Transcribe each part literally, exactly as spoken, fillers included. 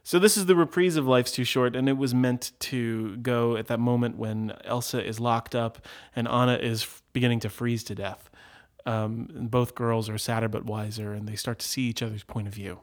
So this is the reprise of Life's Too Short, and it was meant to go at that moment when Elsa is locked up and Anna is f- beginning to freeze to death. Um, and both girls are sadder but wiser, and they start to see each other's point of view.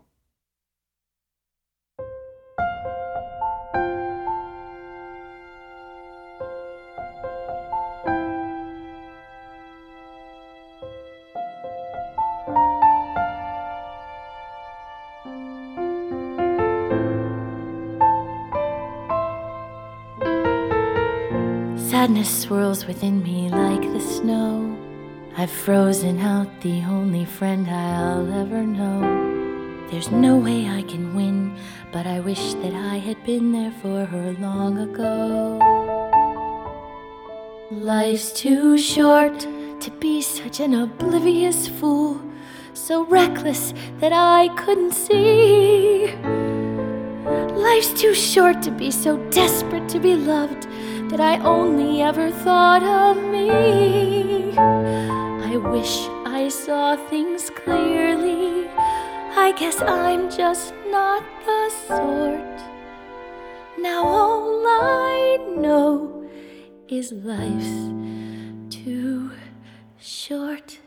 Sadness swirls within me like the snow. I've frozen out the only friend I'll ever know. There's no way I can win, but I wish that I had been there for her long ago. Life's too short to be such an oblivious fool, so reckless that I couldn't see. Life's too short to be so desperate to be loved that I only ever thought of me. I wish I saw things clearly. I guess I'm just not the sort. Now all I know is life's too short.